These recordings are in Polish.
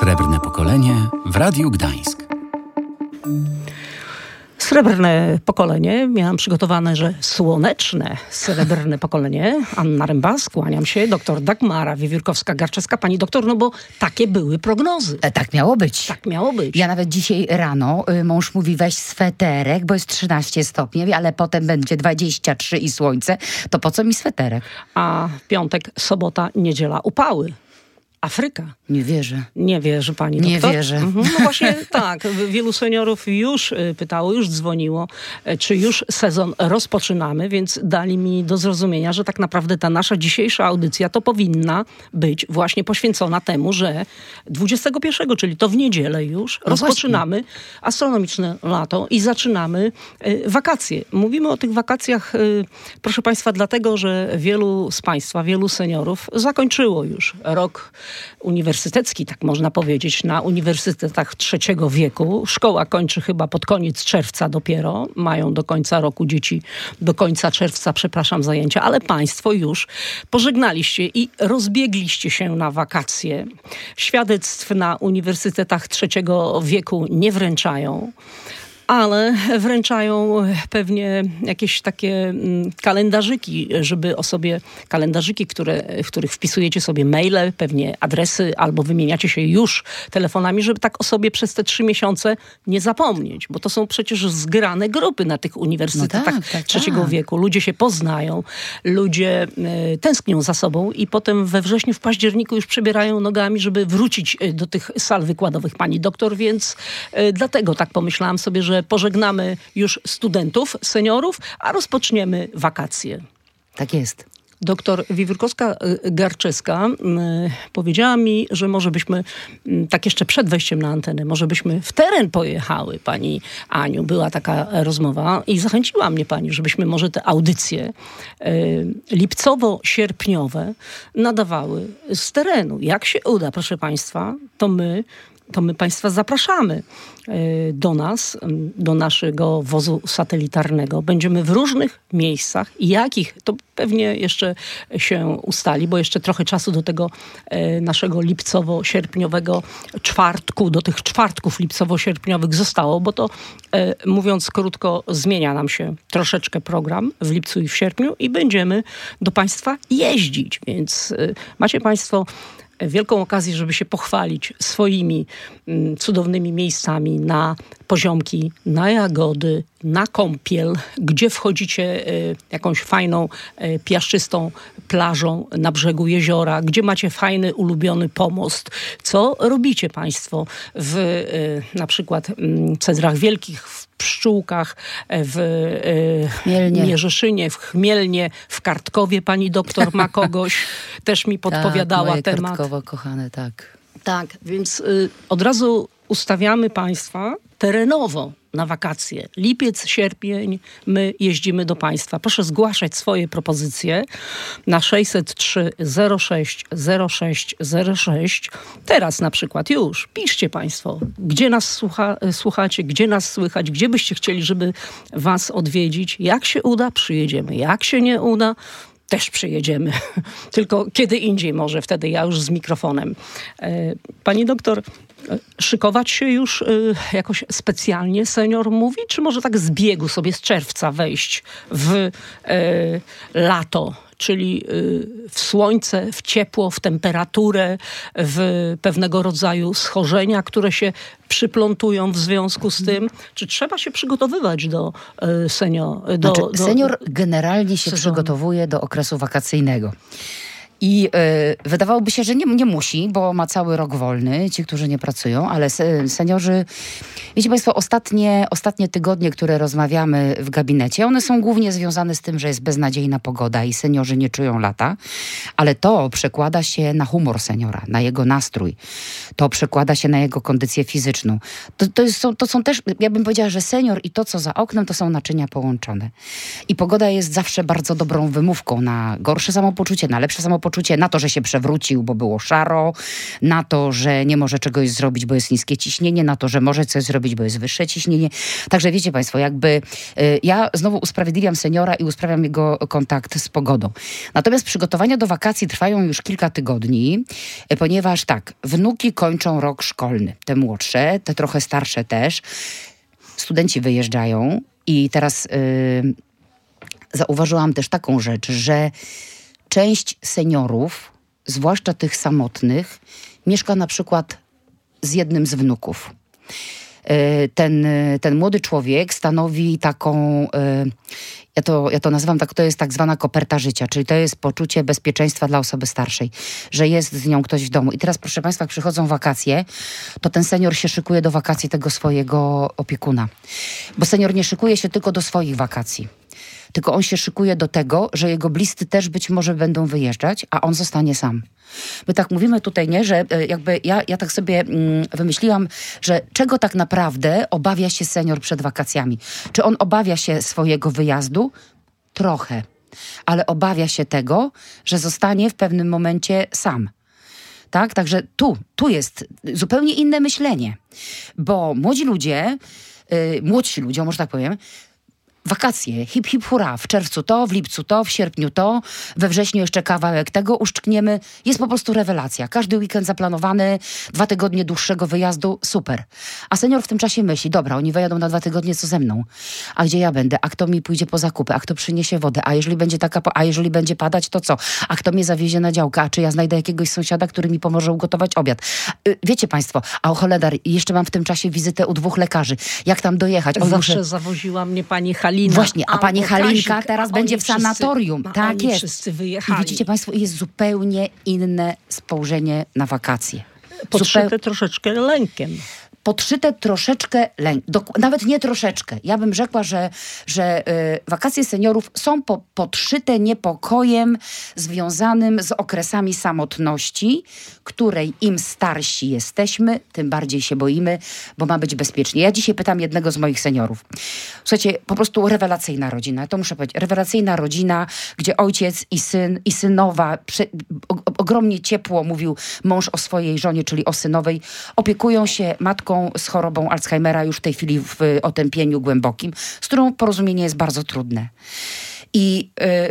Srebrne pokolenie w Radiu Gdańsk. Srebrne pokolenie. Miałam przygotowane, że słoneczne srebrne pokolenie. Anna Rembas, kłaniam się. Doktor Dagmara Wiewiórkowska-Garczewska. Pani doktor, no bo takie były prognozy. Tak miało być. Tak miało być. Ja nawet dzisiaj rano, mąż mówi weź sweterek, bo jest 13 stopni, ale potem będzie 23 i słońce. To po co mi sweterek? A piątek, sobota, niedziela upały. Afryka. Nie wierzę. Nie wierzy pani doktor? Nie wierzę. No właśnie tak. Wielu seniorów już pytało, już dzwoniło, czy już sezon rozpoczynamy, więc dali mi do zrozumienia, że tak naprawdę ta nasza dzisiejsza audycja to powinna być właśnie poświęcona temu, że 21, czyli to w niedzielę już, rozpoczynamy astronomiczne lato i zaczynamy wakacje. Mówimy o tych wakacjach, proszę państwa, dlatego, że wielu z państwa, wielu seniorów zakończyło już rok uniwersytecki, tak można powiedzieć, na uniwersytetach trzeciego wieku. Szkoła kończy chyba pod koniec czerwca dopiero. Mają do końca roku dzieci, do końca czerwca, zajęcia, ale państwo już pożegnaliście i rozbiegliście się na wakacje. Świadectw na uniwersytetach trzeciego wieku nie wręczają, ale wręczają pewnie jakieś takie kalendarzyki, żeby kalendarzyki, w których wpisujecie sobie maile, pewnie adresy, albo wymieniacie się już telefonami, żeby tak o sobie przez te 3 miesiące nie zapomnieć, bo to są przecież zgrane grupy na tych uniwersytetach trzeciego wieku. Ludzie się poznają, ludzie tęsknią za sobą i potem we wrześniu, w październiku już przebierają nogami, żeby wrócić do tych sal wykładowych, pani doktor, więc dlatego tak pomyślałam sobie, że pożegnamy już studentów, seniorów, a rozpoczniemy wakacje. Tak jest. Doktor Wiewiórkowska-Garczewska powiedziała mi, że może byśmy, tak jeszcze przed wejściem na antenę, może byśmy w teren pojechały, pani Aniu. Była taka rozmowa i zachęciła mnie pani, żebyśmy może te audycje lipcowo-sierpniowe nadawały z terenu. Jak się uda, proszę państwa, to my państwa zapraszamy do nas, do naszego wozu satelitarnego. Będziemy w różnych miejscach. Jakich? To pewnie jeszcze się ustali, bo jeszcze trochę czasu do tego naszego lipcowo-sierpniowego czwartku, do tych czwartków lipcowo-sierpniowych zostało, bo to, mówiąc krótko, zmienia nam się troszeczkę program w lipcu i w sierpniu i będziemy do państwa jeździć. Więc macie państwo wielką okazję, żeby się pochwalić swoimi cudownymi miejscami na Poziomki, na Jagody, na Kąpiel, gdzie wchodzicie jakąś fajną, piaszczystą plażą na brzegu jeziora, gdzie macie fajny, ulubiony pomost. Co robicie państwo w na przykład Cedrach Wielkich, w Pszczółkach, w Mierzeszynie, w Chmielnie, w Kartkowie pani doktor ma kogoś, też mi podpowiadała moje temat. Kartkowo kochane, tak. Tak, więc od razu ustawiamy państwa terenowo na wakacje. Lipiec, sierpień, my jeździmy do państwa. Proszę zgłaszać swoje propozycje na 603 06 06 06. Teraz na przykład już. Piszcie państwo, gdzie nas słuchacie, gdzie nas słychać, gdzie byście chcieli, żeby was odwiedzić. Jak się uda, przyjedziemy. Jak się nie uda, też przyjedziemy. Tylko kiedy indziej może, wtedy ja już z mikrofonem. Pani doktor, szykować się już jakoś specjalnie senior mówi? Czy może tak z biegu sobie z czerwca wejść w lato? Czyli w słońce, w ciepło, w temperaturę, w pewnego rodzaju schorzenia, które się przyplątują w związku z tym. Czy trzeba się przygotowywać do senior generalnie się przygotowuje do okresu wakacyjnego. I wydawałoby się, że nie musi, bo ma cały rok wolny, ci, którzy nie pracują, ale seniorzy, wiecie państwo, ostatnie tygodnie, które rozmawiamy w gabinecie, one są głównie związane z tym, że jest beznadziejna pogoda i seniorzy nie czują lata, ale to przekłada się na humor seniora, na jego nastrój. To przekłada się na jego kondycję fizyczną. To są też, ja bym powiedziała, że senior i to, co za oknem, to są naczynia połączone. I pogoda jest zawsze bardzo dobrą wymówką na gorsze samopoczucie, na lepsze samopoczucie, poczucie na to, że się przewrócił, bo było szaro, na to, że nie może czegoś zrobić, bo jest niskie ciśnienie, na to, że może coś zrobić, bo jest wyższe ciśnienie. Także wiecie państwo, jakby ja znowu usprawiedliwiam seniora i usprawiam jego kontakt z pogodą. Natomiast przygotowania do wakacji trwają już kilka tygodni, ponieważ tak, wnuki kończą rok szkolny. Te młodsze, te trochę starsze też. Studenci wyjeżdżają i teraz zauważyłam też taką rzecz, że część seniorów, zwłaszcza tych samotnych, mieszka na przykład z jednym z wnuków. Ten młody człowiek stanowi taką, ja to nazywam tak, to jest tak zwana koperta życia, czyli to jest poczucie bezpieczeństwa dla osoby starszej, że jest z nią ktoś w domu. I teraz, proszę państwa, jak przychodzą wakacje, to ten senior się szykuje do wakacji tego swojego opiekuna. Bo senior nie szykuje się tylko do swoich wakacji, tylko on się szykuje do tego, że jego bliscy też być może będą wyjeżdżać, a on zostanie sam. My tak mówimy tutaj, nie, że jakby ja tak sobie wymyśliłam, że czego tak naprawdę obawia się senior przed wakacjami? Czy on obawia się swojego wyjazdu? Trochę. Ale obawia się tego, że zostanie w pewnym momencie sam. Tak? Także tu jest zupełnie inne myślenie. Bo młodzi ludzie, młodsi ludzie, może tak powiem, wakacje, hip, hip, hurra, w czerwcu to, w lipcu to, w sierpniu to, we wrześniu jeszcze kawałek tego uszczkniemy. Jest po prostu rewelacja. Każdy weekend zaplanowany, 2 tygodnie dłuższego wyjazdu, super. A senior w tym czasie myśli, dobra, oni wyjadą na 2 tygodnie, co ze mną? A gdzie ja będę? A kto mi pójdzie po zakupy? A kto przyniesie wodę? A jeżeli będzie a jeżeli będzie padać, to co? A kto mnie zawiezie na działkę? A czy ja znajdę jakiegoś sąsiada, który mi pomoże ugotować obiad? Wiecie państwo, a o cholera, jeszcze mam w tym czasie wizytę u 2 lekarzy. Jak tam dojechać? Zawsze zawoziła mnie pani Halina. Właśnie, a pani Halinka teraz będzie w sanatorium. Tak oni jest. Wszyscy wyjechali. I widzicie państwo, jest zupełnie inne spojrzenie na wakacje. Podszyte troszeczkę lękiem. Podszyte troszeczkę nawet nie troszeczkę. Ja bym rzekła, że wakacje seniorów są podszyte niepokojem związanym z okresami samotności, której im starsi jesteśmy, tym bardziej się boimy, bo ma być bezpiecznie. Ja dzisiaj pytam jednego z moich seniorów. Słuchajcie, po prostu rewelacyjna rodzina, to muszę powiedzieć. Rewelacyjna rodzina, gdzie ojciec i syn, i synowa, ogromnie ciepło mówił mąż o swojej żonie, czyli o synowej, opiekują się matką z chorobą Alzheimera już w tej chwili w otępieniu głębokim, z którą porozumienie jest bardzo trudne. I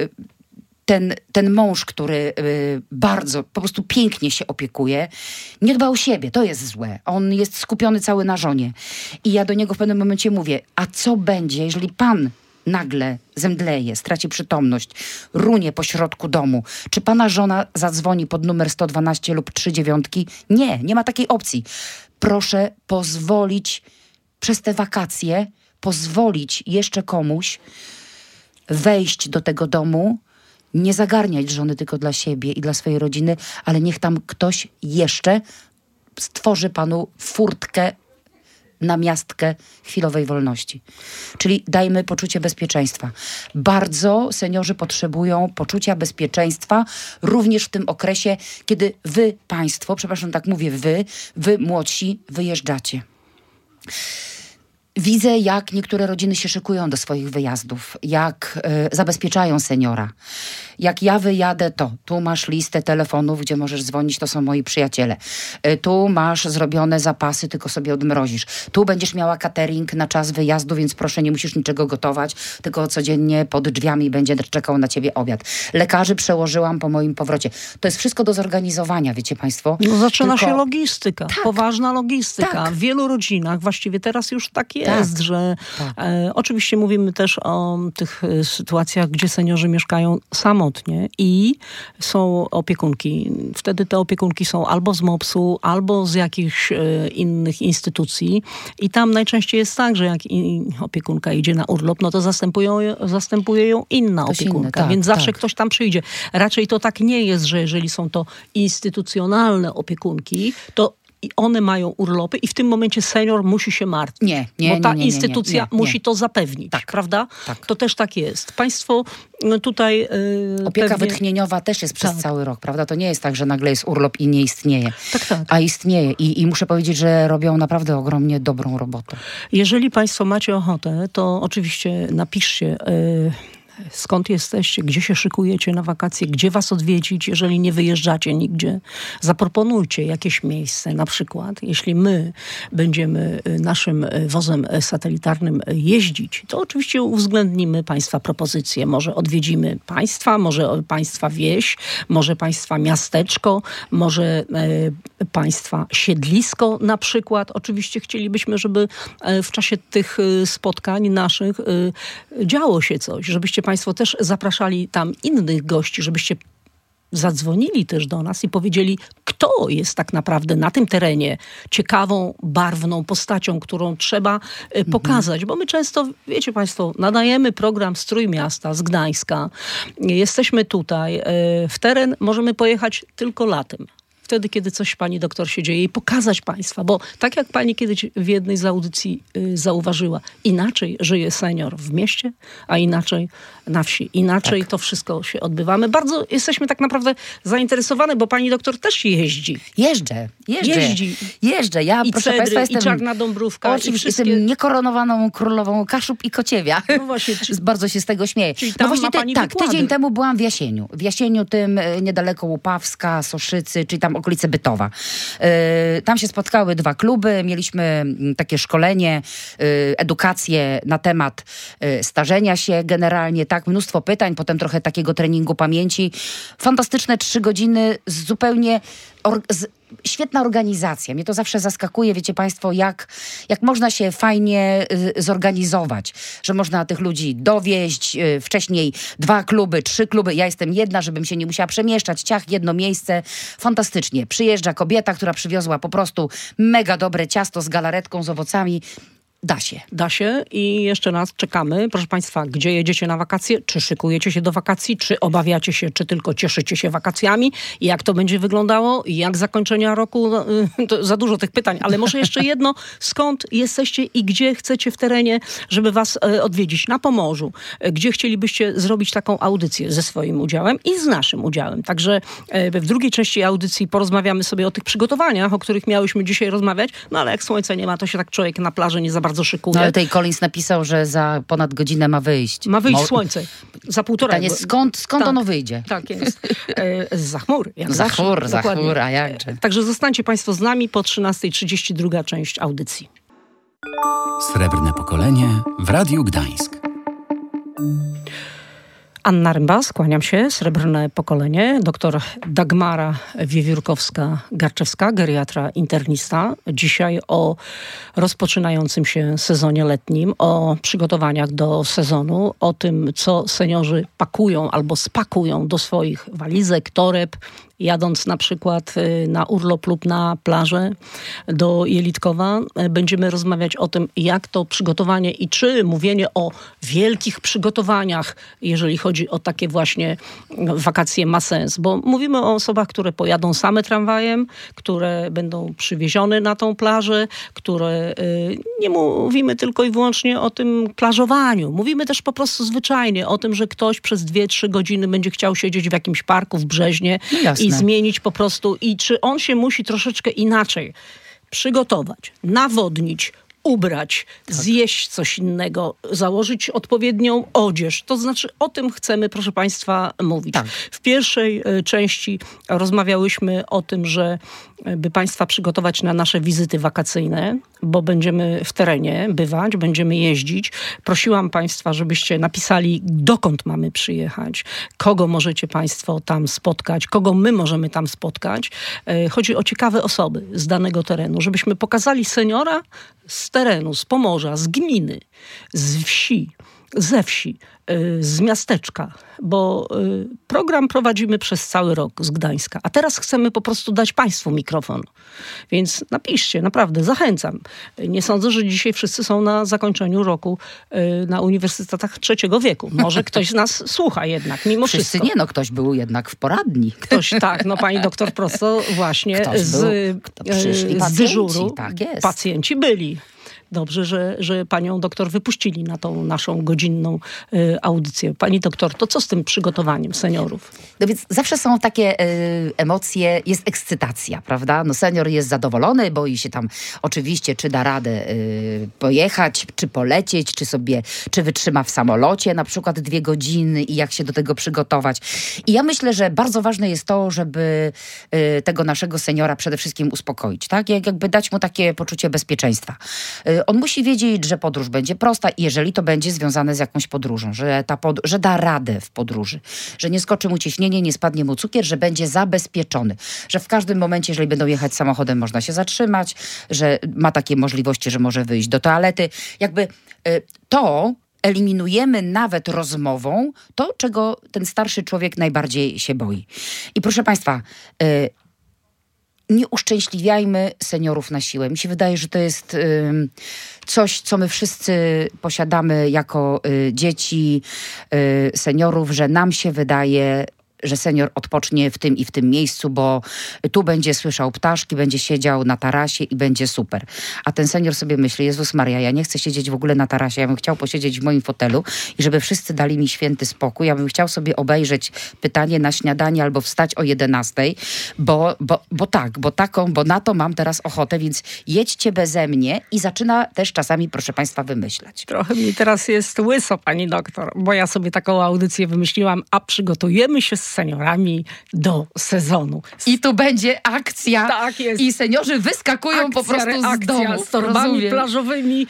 ten mąż, który bardzo, po prostu pięknie się opiekuje, nie dba o siebie, to jest złe. On jest skupiony cały na żonie. I ja do niego w pewnym momencie mówię, a co będzie, jeżeli pan nagle zemdleje, straci przytomność, runie po środku domu? Czy pana żona zadzwoni pod numer 112 lub 39? Nie ma takiej opcji. Proszę pozwolić przez te wakacje, pozwolić jeszcze komuś wejść do tego domu, nie zagarniać żony tylko dla siebie i dla swojej rodziny, ale niech tam ktoś jeszcze stworzy panu furtkę, namiastkę chwilowej wolności. Czyli dajmy poczucie bezpieczeństwa. Bardzo seniorzy potrzebują poczucia bezpieczeństwa również w tym okresie, kiedy wy, państwo, przepraszam, tak mówię, wy młodsi, wyjeżdżacie. Widzę, jak niektóre rodziny się szykują do swoich wyjazdów, jak zabezpieczają seniora. Jak ja wyjadę, to tu masz listę telefonów, gdzie możesz dzwonić, to są moi przyjaciele. Tu masz zrobione zapasy, tylko sobie odmrozisz. Tu będziesz miała catering na czas wyjazdu, więc proszę, nie musisz niczego gotować, tylko codziennie pod drzwiami będzie czekał na ciebie obiad. Lekarzy przełożyłam po moim powrocie. To jest wszystko do zorganizowania, wiecie państwo. No zaczyna się logistyka, tak, poważna logistyka. Tak. W wielu rodzinach właściwie teraz już tak jest, że oczywiście mówimy też o tych sytuacjach, gdzie seniorzy mieszkają samotnie i są opiekunki. Wtedy te opiekunki są albo z MOPS-u, albo z jakichś innych instytucji i tam najczęściej jest tak, że jak opiekunka idzie na urlop, no to zastępuje ją inna opiekunka, więc zawsze ktoś tam przyjdzie. Raczej to tak nie jest, że jeżeli są to instytucjonalne opiekunki, to i one mają urlopy i w tym momencie senior musi się martwić. Bo ta instytucja musi to zapewnić, prawda? Tak. To też tak jest. Państwo tutaj opieka wytchnieniowa też jest przez cały rok, prawda? To nie jest tak, że nagle jest urlop i nie istnieje. Tak. A istnieje. I muszę powiedzieć, że robią naprawdę ogromnie dobrą robotę. Jeżeli państwo macie ochotę, to oczywiście napiszcie skąd jesteście, gdzie się szykujecie na wakacje, gdzie was odwiedzić, jeżeli nie wyjeżdżacie nigdzie. Zaproponujcie jakieś miejsce, na przykład, jeśli my będziemy naszym wozem satelitarnym jeździć, to oczywiście uwzględnimy państwa propozycje. Może odwiedzimy państwa, może państwa wieś, może państwa miasteczko, może państwa siedlisko na przykład. Oczywiście chcielibyśmy, żeby w czasie tych spotkań naszych działo się coś, żebyście państwo też zapraszali tam innych gości, żebyście zadzwonili też do nas i powiedzieli, kto jest tak naprawdę na tym terenie ciekawą, barwną postacią, którą trzeba pokazać. Bo my często, wiecie państwo, nadajemy program z Trójmiasta, z Gdańska. Jesteśmy tutaj. W teren możemy pojechać tylko latem. Wtedy, kiedy coś pani doktor się dzieje i pokazać państwa, bo tak jak pani kiedyś w jednej z audycji zauważyła, inaczej żyje senior w mieście, a inaczej na wsi. Inaczej to wszystko się odbywamy. Bardzo jesteśmy tak naprawdę zainteresowane, bo pani doktor też jeździ. Jeżdżę. Ja, I proszę Cedry, państwa, jestem... i Czarna Dąbrówka. Oczywiście jestem niekoronowaną królową Kaszub i Kociewia. No właśnie. Bardzo się z tego śmieję. Czyli tam ma pani wykłady. Tydzień temu byłam w Jasieniu. W Jasieniu tym niedaleko Łupawska, Soszycy, czyli tam okolice Bytowa. Tam się spotkały 2 kluby. Mieliśmy takie szkolenie, edukację na temat starzenia się generalnie. Tak, mnóstwo pytań, potem trochę takiego treningu pamięci. Fantastyczne 3 godziny z zupełnie... Świetna organizacja. Mnie to zawsze zaskakuje, wiecie państwo, jak można się fajnie zorganizować. Że można tych ludzi dowieźć, wcześniej 2 kluby, 3 kluby. Ja jestem jedna, żebym się nie musiała przemieszczać. Ciach, jedno miejsce. Fantastycznie. Przyjeżdża kobieta, która przywiozła po prostu mega dobre ciasto z galaretką, z owocami. Da się i jeszcze raz czekamy. Proszę państwa, gdzie jedziecie na wakacje? Czy szykujecie się do wakacji? Czy obawiacie się, czy tylko cieszycie się wakacjami? Jak to będzie wyglądało? Jak zakończenia roku? To za dużo tych pytań, ale może jeszcze jedno. Skąd jesteście i gdzie chcecie w terenie, żeby was odwiedzić? Na Pomorzu. Gdzie chcielibyście zrobić taką audycję ze swoim udziałem i z naszym udziałem? Także w drugiej części audycji porozmawiamy sobie o tych przygotowaniach, o których miałyśmy dzisiaj rozmawiać. No ale jak słońca nie ma, to się tak człowiek na plaży nie za bardzo szykuje. No ale tej Collins napisał, że za ponad godzinę ma wyjść. Ma wyjść słońce. Za 1,5. Pytanie, skąd tak, ono wyjdzie? Tak jest. Zza chmur. Za chmur, a jakże. Także zostańcie państwo z nami po 13:30 druga część audycji. Srebrne pokolenie w Radiu Gdańsk. Anna Rymbas, kłaniam się, Srebrne Pokolenie, doktor Dagmara Wiewiórkowska-Garczewska, geriatra internista. Dzisiaj o rozpoczynającym się sezonie letnim, o przygotowaniach do sezonu, o tym, co seniorzy pakują albo spakują do swoich walizek, toreb, jadąc na przykład na urlop lub na plażę do Jelitkowa. Będziemy rozmawiać o tym, jak to przygotowanie i czy mówienie o wielkich przygotowaniach, jeżeli chodzi o takie właśnie wakacje, ma sens. Bo mówimy o osobach, które pojadą same tramwajem, które będą przywiezione na tą plażę, które nie mówimy tylko i wyłącznie o tym plażowaniu. Mówimy też po prostu zwyczajnie o tym, że ktoś przez 2-3 godziny będzie chciał siedzieć w jakimś parku w Brzeźnie i zmienić po prostu. I czy on się musi troszeczkę inaczej przygotować, nawodnić, ubrać, zjeść coś innego, założyć odpowiednią odzież. To znaczy o tym chcemy, proszę państwa, mówić. Tak. W pierwszej części rozmawiałyśmy o tym, że by państwa przygotować na nasze wizyty wakacyjne, bo będziemy w terenie bywać, będziemy jeździć. Prosiłam państwa, żebyście napisali, dokąd mamy przyjechać, kogo możecie państwo tam spotkać, kogo my możemy tam spotkać. Chodzi o ciekawe osoby z danego terenu, żebyśmy pokazali seniora z terenu, z Pomorza, z gminy, z wsi, ze wsi, z miasteczka, bo program prowadzimy przez cały rok z Gdańska, a teraz chcemy po prostu dać państwu mikrofon. Więc napiszcie, naprawdę, zachęcam. Nie sądzę, że dzisiaj wszyscy są na zakończeniu roku na uniwersytetach trzeciego wieku. Może ktoś z nas słucha jednak, mimo wszyscy wszystko. Nie, ktoś był jednak w poradni. Ktoś, tak, pani doktor prosto właśnie z dyżuru. Tak jest. Pacjenci byli. dobrze, że panią doktor wypuścili na tą naszą godzinną audycję. Pani doktor, to co z tym przygotowaniem seniorów? No więc zawsze są takie emocje, jest ekscytacja, prawda? No senior jest zadowolony, boi się tam oczywiście, czy da radę pojechać, czy polecieć, czy wytrzyma w samolocie na przykład 2 godziny i jak się do tego przygotować. I ja myślę, że bardzo ważne jest to, żeby tego naszego seniora przede wszystkim uspokoić, tak? Jakby dać mu takie poczucie bezpieczeństwa. On musi wiedzieć, że podróż będzie prosta, jeżeli to będzie związane z jakąś podróżą, że da radę w podróży, że nie skoczy mu ciśnienie, nie spadnie mu cukier, że będzie zabezpieczony, że w każdym momencie, jeżeli będą jechać samochodem, można się zatrzymać, że ma takie możliwości, że może wyjść do toalety. Jakby to eliminujemy nawet rozmową to, czego ten starszy człowiek najbardziej się boi. I proszę państwa, nie uszczęśliwiajmy seniorów na siłę. Mi się wydaje, że to jest coś, co my wszyscy posiadamy jako dzieci seniorów, że nam się wydaje, że senior odpocznie w tym i w tym miejscu, bo tu będzie słyszał ptaszki, będzie siedział na tarasie i będzie super. A ten senior sobie myśli, Jezus Maria, ja nie chcę siedzieć w ogóle na tarasie, ja bym chciał posiedzieć w moim fotelu i żeby wszyscy dali mi święty spokój. Ja bym chciał sobie obejrzeć Pytanie na śniadanie albo wstać o 11:00, bo na to mam teraz ochotę, więc jedźcie beze mnie i zaczyna też czasami, proszę państwa, wymyślać. Trochę mi teraz jest łyso, pani doktor, bo ja sobie taką audycję wymyśliłam, a przygotujemy się z seniorami do sezonu. I tu będzie akcja. Tak jest. I seniorzy wyskakują po prostu z domu. Z torbami plażowymi.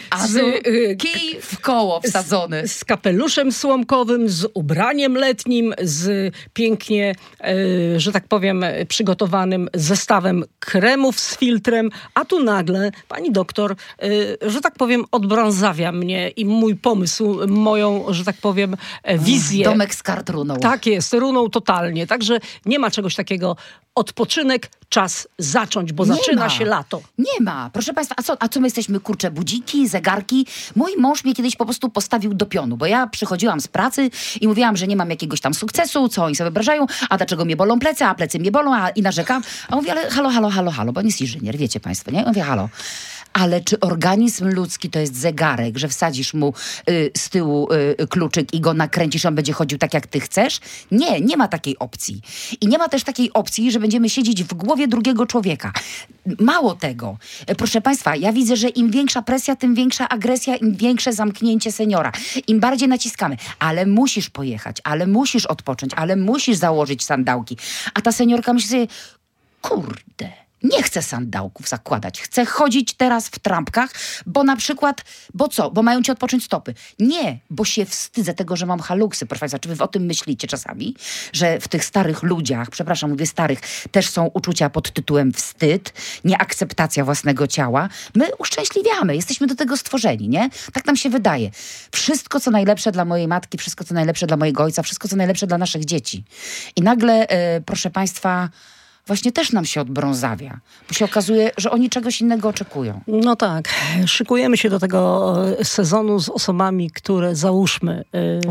Kij w koło wsadzony. Z kapeluszem słomkowym, z ubraniem letnim, z pięknie, że tak powiem, przygotowanym zestawem kremów z filtrem. A tu nagle pani doktor, że tak powiem, odbrązawia mnie i mój pomysł, moją, że tak powiem, wizję. Domek z kart runą. Tak jest, runą totalnie. Także nie ma czegoś takiego. Odpoczynek, czas zacząć, bo zaczyna się lato. Nie ma. Proszę państwa, a co my jesteśmy, kurczę, budziki, zegarki? Mój mąż mnie kiedyś po prostu postawił do pionu, bo ja przychodziłam z pracy i mówiłam, że nie mam jakiegoś tam sukcesu, co oni sobie wyobrażają, a dlaczego mnie bolą plecy, a plecy mnie bolą, i narzekam. A mówię, ale halo, bo on jest inżynier, wiecie państwo, nie? Mówię, halo. Ale czy organizm ludzki to jest zegarek, że wsadzisz mu z tyłu kluczyk i go nakręcisz, on będzie chodził tak, jak ty chcesz? Nie ma takiej opcji. I nie ma też takiej opcji, że będziemy siedzieć w głowie drugiego człowieka. Mało tego. Proszę państwa, ja widzę, że im większa presja, tym większa agresja, im większe zamknięcie seniora. Im bardziej naciskamy. Ale musisz pojechać, ale musisz odpocząć, ale musisz założyć sandałki. A ta seniorka myśli sobie, kurde, nie chcę sandałków zakładać. Chcę chodzić teraz w trampkach, bo na przykład, bo mają ci odpocząć stopy. Nie, bo się wstydzę tego, że mam haluksy. Proszę państwa, czy wy o tym myślicie czasami? Że w tych starych ludziach, przepraszam, mówię starych, też są uczucia pod tytułem wstyd, nieakceptacja własnego ciała. My uszczęśliwiamy, jesteśmy do tego stworzeni, nie? Tak nam się wydaje. Wszystko, co najlepsze dla mojej matki, wszystko, co najlepsze dla mojego ojca, wszystko, co najlepsze dla naszych dzieci. I nagle, proszę państwa, właśnie też nam się odbrązawia, bo się okazuje, że oni czegoś innego oczekują. No tak, szykujemy się do tego sezonu z osobami, które załóżmy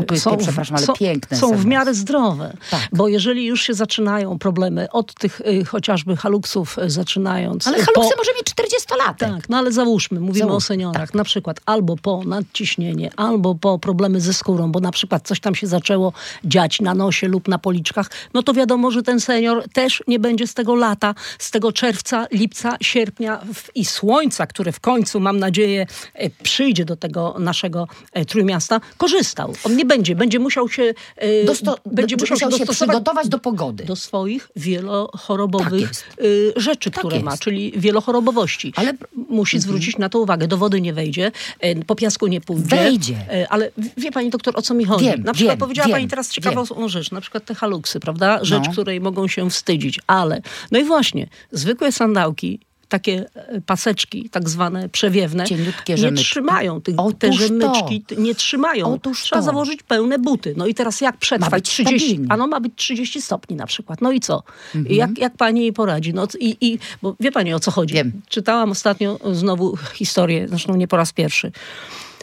są w miarę zdrowe. Tak. Bo jeżeli już się zaczynają problemy od tych chociażby haluksów zaczynając. Ale haluksy może mieć 40-latek. Tak, no ale mówimy o seniorach, tak. Na przykład albo po nadciśnienie, albo po problemy ze skórą, bo na przykład coś tam się zaczęło dziać na nosie lub na policzkach, no to wiadomo, że ten senior też nie będzie z tego lata, z tego czerwca, lipca, sierpnia i słońca, które w końcu, mam nadzieję, przyjdzie do tego naszego Trójmiasta, korzystał. On nie będzie musiał się przygotować do pogody. Do swoich wielochorobowych rzeczy, które ma, czyli wielochorobowości. Ale musi zwrócić na to uwagę. Do wody nie wejdzie, po piasku nie pójdzie. Wejdzie. Ale wie pani doktor, o co mi chodzi? Na przykład powiedziała pani teraz ciekawą rzecz, na przykład te haluksy, prawda? Rzecz, której mogą się wstydzić, ale no i właśnie, zwykłe sandałki, takie paseczki, tak zwane przewiewne, nie trzymają. Te rzemyczki nie trzymają. Trzeba założyć pełne buty. No i teraz jak przetrwać 30? Ma być 30 stopni na przykład. No i co? Jak pani jej poradzi? No bo wie pani, o co chodzi? Wiem. Czytałam ostatnio znowu historię, zresztą nie po raz pierwszy.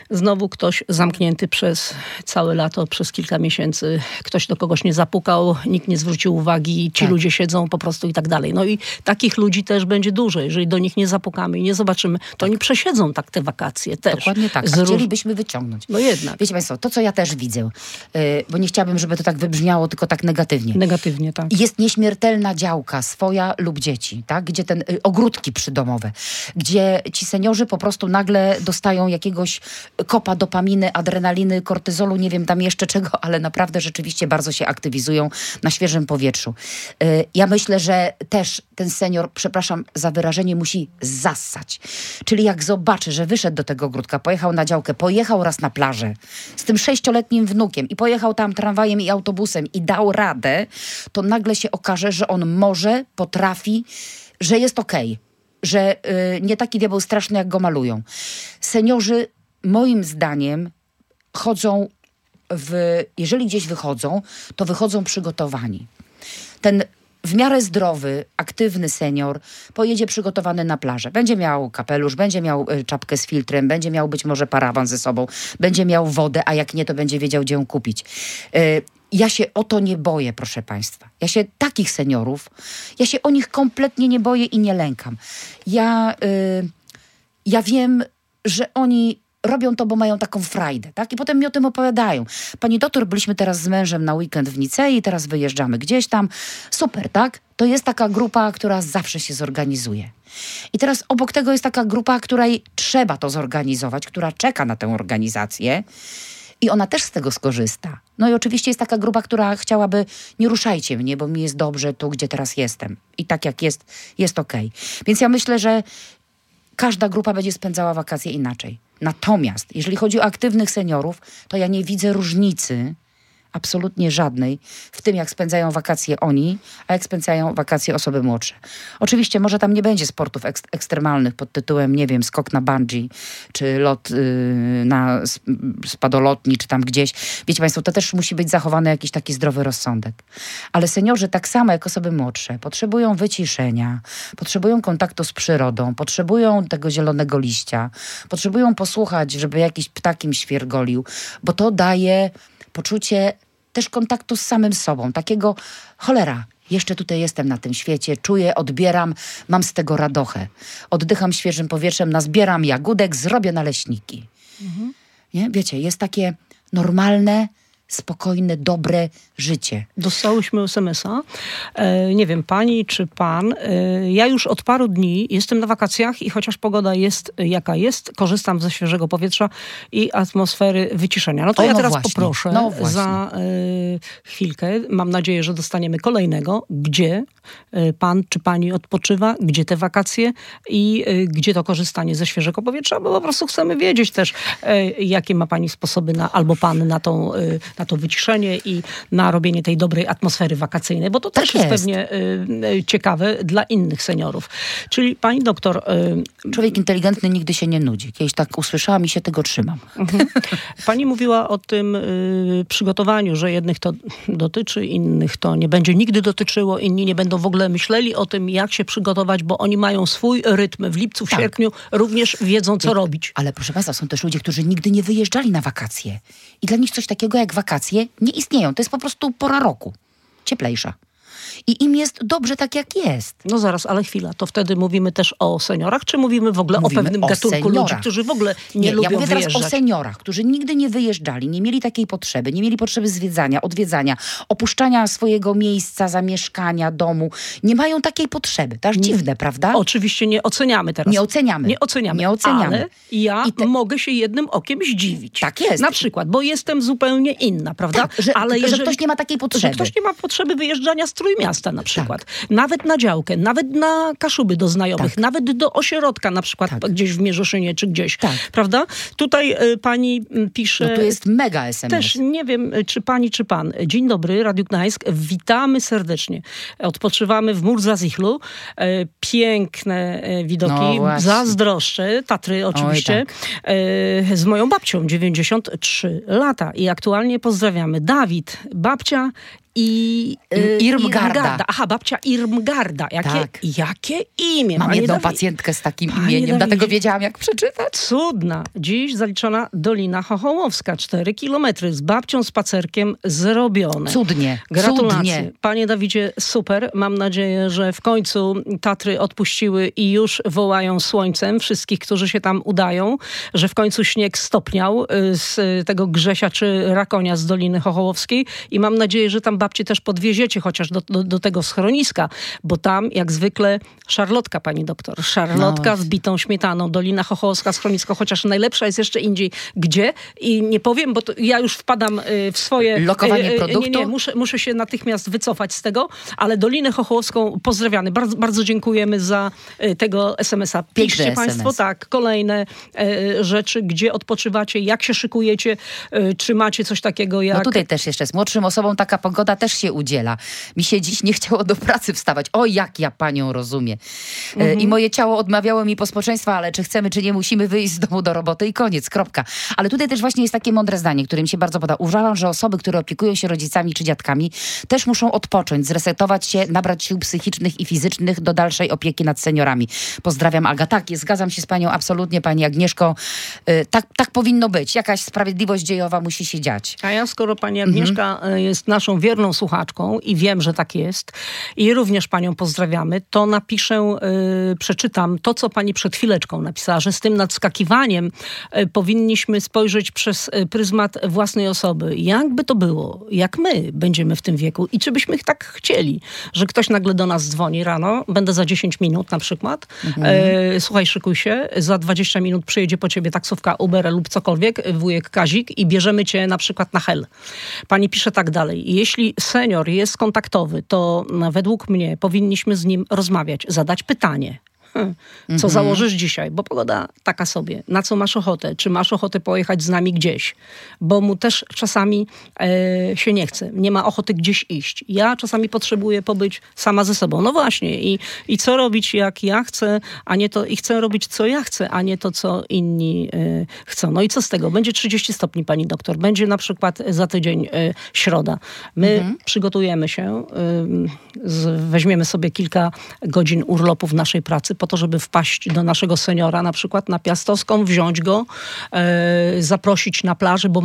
Znowu ktoś zamknięty przez całe lato, przez kilka miesięcy. Ktoś do kogoś nie zapukał, nikt nie zwrócił uwagi, ci ludzie siedzą po prostu i tak dalej. No i takich ludzi też będzie dużo. Jeżeli do nich nie zapukamy i nie zobaczymy, to oni przesiedzą tak te wakacje też. Dokładnie tak, a chcielibyśmy wyciągnąć. No jednak. Wiecie państwo, to co ja też widzę, bo nie chciałabym, żeby to tak wybrzmiało, tylko tak negatywnie. Negatywnie, tak. Jest nieśmiertelna działka, swoja lub dzieci, tak? Gdzie ogródki przydomowe, gdzie ci seniorzy po prostu nagle dostają jakiegoś kopa dopaminy, adrenaliny, kortyzolu, nie wiem tam jeszcze czego, ale naprawdę rzeczywiście bardzo się aktywizują na świeżym powietrzu. Ja myślę, że też ten senior, przepraszam za wyrażenie, musi zassać. Czyli jak zobaczy, że wyszedł do tego ogródka, pojechał na działkę, pojechał raz na plażę z tym 6-letnim wnukiem i pojechał tam tramwajem i autobusem i dał radę, to nagle się okaże, że on może, potrafi, że jest okej. Że nie taki diabeł straszny, jak go malują. Seniorzy, moim zdaniem, chodzą jeżeli gdzieś wychodzą, to wychodzą przygotowani. Ten w miarę zdrowy, aktywny senior pojedzie przygotowany na plażę. Będzie miał kapelusz, będzie miał czapkę z filtrem, będzie miał być może parawan ze sobą, będzie miał wodę, a jak nie, to będzie wiedział, gdzie ją kupić. Ja się o to nie boję, proszę państwa. Takich seniorów, ja się o nich kompletnie nie boję i nie lękam. Ja wiem, że oni robią to, bo mają taką frajdę, tak? I potem mi o tym opowiadają. Pani doktor, byliśmy teraz z mężem na weekend w Nicei, teraz wyjeżdżamy gdzieś tam. Super, tak? To jest taka grupa, która zawsze się zorganizuje. I teraz obok tego jest taka grupa, której trzeba to zorganizować, która czeka na tę organizację i ona też z tego skorzysta. No i oczywiście jest taka grupa, która chciałaby, nie ruszajcie mnie, bo mi jest dobrze tu, gdzie teraz jestem. I tak jak jest okej. Więc ja myślę, że każda grupa będzie spędzała wakacje inaczej. Natomiast, jeżeli chodzi o aktywnych seniorów, to ja nie widzę różnicy, absolutnie żadnej, w tym, jak spędzają wakacje oni, a jak spędzają wakacje osoby młodsze. Oczywiście może tam nie będzie sportów ekstremalnych pod tytułem, nie wiem, skok na bungee, czy lot na spadolotni, czy tam gdzieś. Wiecie państwo, to też musi być zachowany jakiś taki zdrowy rozsądek. Ale seniorzy, tak samo jak osoby młodsze, potrzebują wyciszenia, potrzebują kontaktu z przyrodą, potrzebują tego zielonego liścia, potrzebują posłuchać, żeby jakiś ptak im świergolił, bo to daje poczucie też kontaktu z samym sobą. Takiego, cholera, jeszcze tutaj jestem na tym świecie, czuję, odbieram, mam z tego radochę. Oddycham świeżym powietrzem, nazbieram jagódek, zrobię naleśniki. Nie? Wiecie, jest takie normalne, spokojne, dobre życie. Dostałyśmy SMS-a. Nie wiem, pani czy pan. Ja już od paru dni jestem na wakacjach i chociaż pogoda jest jaka jest, korzystam ze świeżego powietrza i atmosfery wyciszenia. No to ja teraz poproszę za chwilkę. Mam nadzieję, że dostaniemy kolejnego. Gdzie pan czy pani odpoczywa? Gdzie te wakacje? I gdzie to korzystanie ze świeżego powietrza? Bo po prostu chcemy wiedzieć też, jakie ma pani sposoby albo pan na to wyciszenie i na robienie tej dobrej atmosfery wakacyjnej, bo to też jest pewnie ciekawe dla innych seniorów. Czyli pani doktor... Człowiek inteligentny nigdy się nie nudzi. Kiedyś tak usłyszałam i się tego trzymam. Pani mówiła o tym przygotowaniu, że jednych to dotyczy, innych to nie będzie nigdy dotyczyło, inni nie będą w ogóle myśleli o tym, jak się przygotować, bo oni mają swój rytm. W lipcu, w sierpniu również wiedzą, co robić. Ale proszę państwa, są też ludzie, którzy nigdy nie wyjeżdżali na wakacje. I dla nich coś takiego jak wakacje nie istnieją. To jest po prostu pora roku. Cieplejsza. I im jest dobrze tak, jak jest. No zaraz, ale chwila. To wtedy mówimy też o seniorach, czy mówimy w ogóle o pewnym gatunku ludzi, którzy w ogóle nie lubią wyjeżdżać? Ja mówię teraz o seniorach, którzy nigdy nie wyjeżdżali, nie mieli takiej potrzeby, nie mieli potrzeby odwiedzania, opuszczania swojego miejsca, zamieszkania, domu. Nie mają takiej potrzeby. To aż dziwne, prawda? Oczywiście nie oceniamy teraz. Nie oceniamy. Ale ja mogę się jednym okiem zdziwić. Tak jest. Na przykład, bo jestem zupełnie inna, prawda? Tak, że ktoś nie ma takiej potrzeby. Że ktoś nie ma potrzeby wyjeżdżania z Trójmiasta na przykład. Tak. Nawet na działkę, nawet na Kaszuby do znajomych, nawet do ośrodka na przykład gdzieś w Mierzeszynie czy gdzieś. Tak. Prawda? Tutaj pani pisze... No to jest mega SMS. Też nie wiem, czy pani, czy pan. Dzień dobry, Radio Gdańsk. Witamy odpoczywamy w Murzazichlu. Piękne widoki. No zazdroszczę. Tatry oczywiście. Z moją babcią, 93 lata. I aktualnie pozdrawiamy Dawid, babcia Irmgarda. Aha, babcia Irmgarda. Jakie imię? Mam jedną pacjentkę z takim imieniem, dlatego wiedziałam, jak przeczytać. Cudna. Dziś zaliczona Dolina Chochołowska. 4 kilometry z babcią spacerkiem zrobione. Cudnie. Gratulacje. Cudnie. Panie Dawidzie, super. Mam nadzieję, że w końcu Tatry odpuściły i już wołają słońcem wszystkich, którzy się tam udają, że w końcu śnieg stopniał z tego Grzesia czy Rakonia z Doliny Chochołowskiej i mam nadzieję, że tam babcie też podwieziecie chociaż do tego schroniska, bo tam jak zwykle szarlotka, pani doktor. Szarlotka z bitą śmietaną. Dolina Chochołowska, schronisko, chociaż najlepsza jest jeszcze indziej. Gdzie? I nie powiem, bo ja już wpadam w swoje... Lokowanie produktu? Nie, muszę się natychmiast wycofać z tego, ale Dolinę Chochołowską pozdrawiamy. Bardzo, bardzo dziękujemy za tego SMS-a. Piszcie państwo, tak, kolejne rzeczy, gdzie odpoczywacie, jak się szykujecie, czy macie coś takiego jak... No tutaj też jeszcze z młodszym osobom taka pogoda też się udziela. Mi się dziś nie chciało do pracy wstawać. O, jak ja panią rozumiem. I moje ciało odmawiało mi posłuszeństwa, ale czy chcemy, czy nie musimy wyjść z domu do roboty i koniec, kropka. Ale tutaj też właśnie jest takie mądre zdanie, które mi się bardzo podoba. Uważam, że osoby, które opiekują się rodzicami czy dziadkami, też muszą odpocząć, zresetować się, nabrać sił psychicznych i fizycznych do dalszej opieki nad seniorami. Pozdrawiam, Aga. Tak, zgadzam się z panią absolutnie, pani Agnieszko. Tak powinno być. Jakaś sprawiedliwość dziejowa musi się dziać. A ja, skoro pani Agnieszka jest naszą wierną słuchaczką i wiem, że tak jest i również panią pozdrawiamy, to napiszę, przeczytam to, co pani przed chwileczką napisała, że z tym nadskakiwaniem powinniśmy spojrzeć przez pryzmat własnej osoby. Jakby to było, jak my będziemy w tym wieku i czy byśmy tak chcieli, że ktoś nagle do nas dzwoni rano, będę za 10 minut na przykład, słuchaj, szykuj się, za 20 minut przyjedzie po ciebie taksówka, Uber lub cokolwiek, wujek Kazik i bierzemy cię na przykład na hel. Pani pisze tak dalej. Jeśli senior jest kontaktowy, to według mnie powinniśmy z nim rozmawiać, zadać pytanie. Co założysz dzisiaj? Bo pogoda taka sobie. Na co masz ochotę? Czy masz ochotę pojechać z nami gdzieś? Bo mu też czasami się nie chce. Nie ma ochoty gdzieś iść. Ja czasami potrzebuję pobyć sama ze sobą. No właśnie. I co robić, jak ja chcę, a nie to... I chcę robić, co ja chcę, a nie to, co inni chcą. No i co z tego? Będzie 30 stopni, pani doktor. Będzie na przykład za tydzień środa. My przygotujemy się, weźmiemy sobie kilka godzin urlopu w naszej pracy po to, żeby wpaść do naszego seniora, na przykład na Piastowską, wziąć go, zaprosić na plażę, bo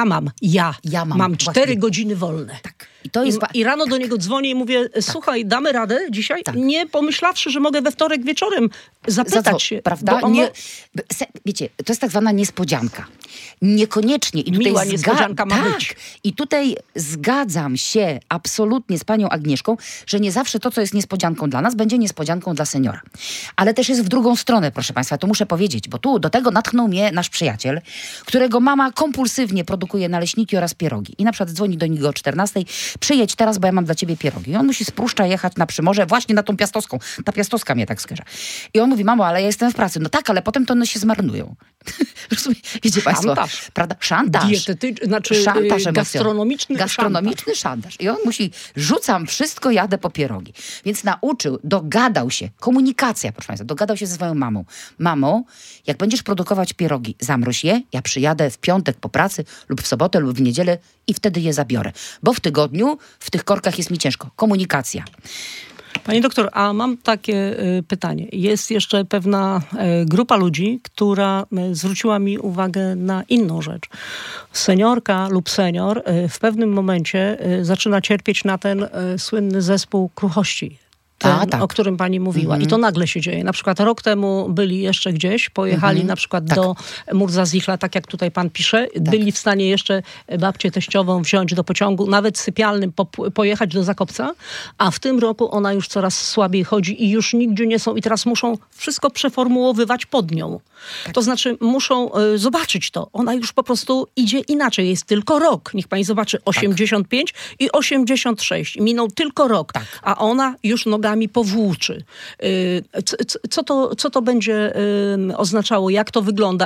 mam 4 godziny wolne. Tak. I rano do niego dzwonię i mówię, słuchaj, damy radę dzisiaj? Tak. Nie pomyślawszy, że mogę we wtorek wieczorem zapytać się. Prawda? Wiecie, to jest tak zwana niespodzianka. Niekoniecznie. I tutaj miła niespodzianka ma być. I tutaj zgadzam się absolutnie z panią Agnieszką, że nie zawsze to, co jest niespodzianką dla nas, będzie niespodzianką dla seniora. Ale też jest w drugą stronę, proszę państwa, to muszę powiedzieć, bo tu do tego natchnął mnie nasz przyjaciel, którego mama kompulsywnie produkuje naleśniki oraz pierogi. I na przykład dzwoni do niego o 14:00, przyjedź teraz, bo ja mam dla ciebie pierogi. I on musi z Pruszcza jechać na Przymorze właśnie na tą Piastowską. Ta Piastowska mnie tak skarza. I on mówi, mamo, ale ja jestem w pracy. No tak, ale potem to one się zmarnują. Wiecie państwo, prawda? Szantaż. Szantaż gastronomiczny szantaż. I on musi, rzucam wszystko, jadę po pierogi. Więc dogadał się, komunikacja, proszę państwa, dogadał się ze swoją mamą. Mamo, jak będziesz produkować pierogi, zamroź je, ja przyjadę w piątek po pracy lub w sobotę lub w niedzielę i wtedy je zabiorę. Bo w tygodniu w tych korkach jest mi ciężko. Komunikacja. Pani doktor, a mam takie pytanie. Jest jeszcze pewna grupa ludzi, która zwróciła mi uwagę na inną rzecz. Seniorka lub senior w pewnym momencie zaczyna cierpieć na ten słynny zespół kruchości. O którym pani mówiła. I to nagle się dzieje. Na przykład rok temu byli jeszcze gdzieś, pojechali na przykład do Murza-Zichla, tak jak tutaj pan pisze. Byli w stanie jeszcze babcię teściową wziąć do pociągu, nawet sypialnym pojechać do Zakopca, a w tym roku ona już coraz słabiej chodzi i już nigdzie nie są i teraz muszą wszystko przeformułowywać pod nią. To znaczy muszą zobaczyć to. Ona już po prostu idzie inaczej. Jest tylko rok. Niech pani zobaczy. 85 i 86. Minął tylko rok. A ona już nogami powłóczy. Co to będzie oznaczało? Jak to wygląda? I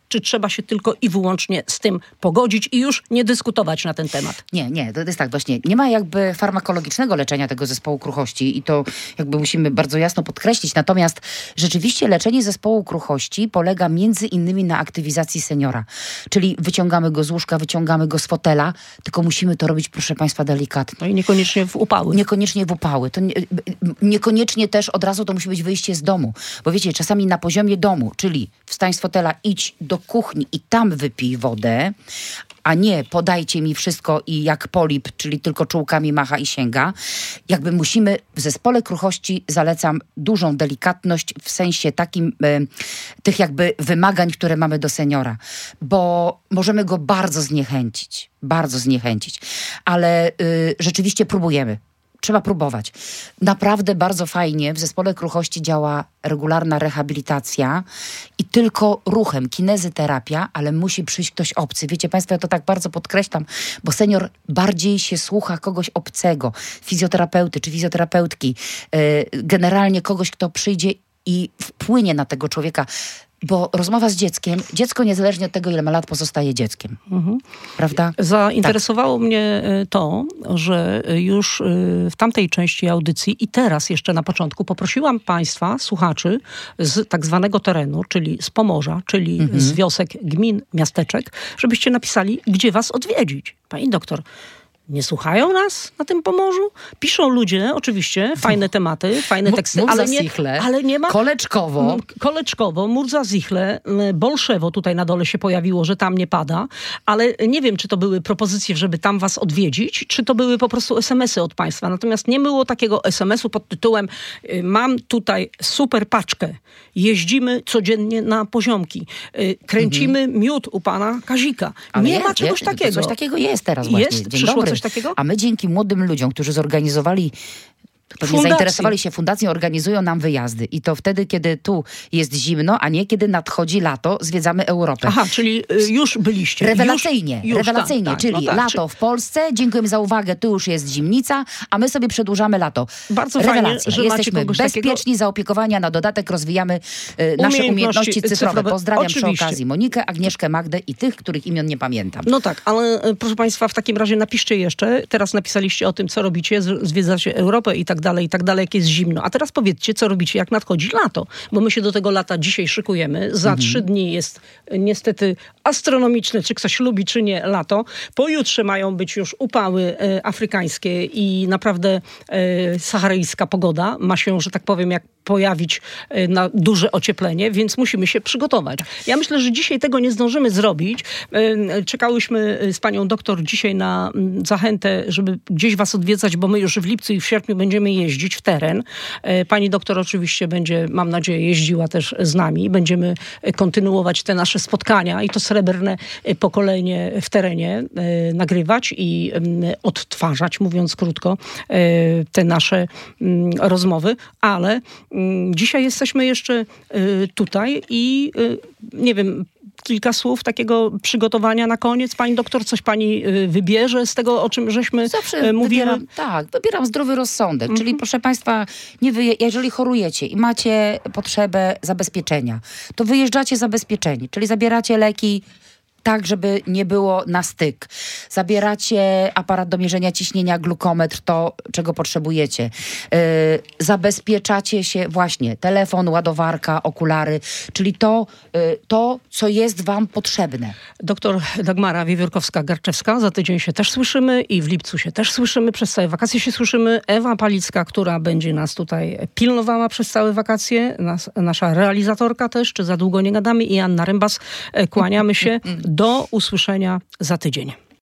czy trzeba się tylko i wyłącznie z tym pogodzić i już nie dyskutować na ten temat? Nie, to jest tak właśnie. Nie ma jakby farmakologicznego leczenia tego zespołu kruchości i to jakby musimy bardzo jasno podkreślić. Natomiast rzeczywiście leczenie zespołu kruchości polega między innymi na aktywizacji seniora. Czyli wyciągamy go z łóżka, wyciągamy go z fotela, tylko musimy to robić, proszę państwa, delikatnie. No i niekoniecznie w upały. Niekoniecznie w upały. To niekoniecznie też od razu to musi być wyjście z domu. Bo wiecie, czasami na poziomie domu, czyli wstań z fotela, idź do kuchni i tam wypij wodę, a nie podajcie mi wszystko i jak polip, czyli tylko czułkami macha i sięga. Jakby musimy, w zespole kruchości zalecam dużą delikatność w sensie takim tych jakby wymagań, które mamy do seniora. Bo możemy go bardzo zniechęcić. Ale rzeczywiście próbujemy. Trzeba próbować. Naprawdę bardzo fajnie w zespole kruchości działa regularna rehabilitacja i tylko ruchem, kinezyterapia, ale musi przyjść ktoś obcy. Wiecie państwo, ja to tak bardzo podkreślam, bo senior bardziej się słucha kogoś obcego, fizjoterapeuty czy fizjoterapeutki, generalnie kogoś, kto przyjdzie i wpłynie na tego człowieka. Bo rozmowa z dzieckiem, dziecko niezależnie od tego, ile ma lat, pozostaje dzieckiem. Prawda? Zainteresowało mnie to, że już w tamtej części audycji i teraz jeszcze na początku poprosiłam państwa, słuchaczy z tak zwanego terenu, czyli z Pomorza, czyli z wiosek, gmin, miasteczek, żebyście napisali, gdzie was odwiedzić. Pani doktor, nie słuchają nas na tym Pomorzu? Piszą ludzie, oczywiście, fajne tematy, fajne teksty, ale nie ma... Koleczkowo, Murza-Zichle, Bolszewo tutaj na dole się pojawiło, że tam nie pada, ale nie wiem, czy to były propozycje, żeby tam was odwiedzić, czy to były po prostu SMS-y od państwa. Natomiast nie było takiego SMS-u pod tytułem mam tutaj super paczkę, jeździmy codziennie na poziomki, kręcimy miód u pana Kazika. Ale nie ma czegoś takiego. Coś takiego jest teraz właśnie. Jest? Przyszło coś takiego? A my dzięki młodym ludziom, którzy zorganizowali, pewnie zainteresowali się fundacją, organizują nam wyjazdy. I to wtedy, kiedy tu jest zimno, a nie kiedy nadchodzi lato, zwiedzamy Europę. Aha, czyli już byliście. Rewelacyjnie, tak, czyli lato w Polsce, dziękujemy za uwagę, tu już jest zimnica, a my sobie przedłużamy lato. Bardzo fajnie, że jesteśmy bezpieczni, zaopiekowani, a na dodatek rozwijamy nasze umiejętności cyfrowe. Pozdrawiam przy okazji Monikę, Agnieszkę, Magdę i tych, których imion nie pamiętam. No tak, ale proszę państwa, w takim razie napiszcie jeszcze, teraz napisaliście o tym, co robicie, zwiedzacie Europę i tak dalej, jak jest zimno. A teraz powiedzcie, co robicie, jak nadchodzi lato. Bo my się do tego lata dzisiaj szykujemy. Za 3 dni jest niestety astronomiczne, czy ktoś lubi, czy nie, lato. Pojutrze mają być już upały afrykańskie i naprawdę saharyjska pogoda ma się, że tak powiem, jak pojawić na duże ocieplenie, więc musimy się przygotować. Ja myślę, że dzisiaj tego nie zdążymy zrobić. Czekałyśmy z panią doktor dzisiaj na zachętę, żeby gdzieś was odwiedzać, bo my już w lipcu i w sierpniu będziemy jeździć w teren. Pani doktor oczywiście będzie, mam nadzieję, jeździła też z nami. Będziemy kontynuować te nasze spotkania i to srebrne pokolenie w terenie nagrywać i odtwarzać, mówiąc krótko, te nasze rozmowy, ale dzisiaj jesteśmy jeszcze tutaj i nie wiem, kilka słów takiego przygotowania na koniec. Pani doktor, coś pani wybierze z tego, o czym żeśmy mówili? Wybieram zdrowy rozsądek. Czyli proszę państwa, jeżeli chorujecie i macie potrzebę zabezpieczenia, to wyjeżdżacie zabezpieczeni, czyli zabieracie leki tak, żeby nie było na styk. Zabieracie aparat do mierzenia ciśnienia, glukometr, to czego potrzebujecie. Zabezpieczacie się właśnie, telefon, ładowarka, okulary, czyli to, co jest wam potrzebne. Doktor Dagmara Wiewiórkowska-Garczewska, za tydzień się też słyszymy i w lipcu się też słyszymy, przez całe wakacje się słyszymy. Ewa Palicka, która będzie nas tutaj pilnowała przez całe wakacje, nasza realizatorka też, czy za długo nie gadamy, i Anna Rembas. Kłaniamy się. Do usłyszenia za tydzień.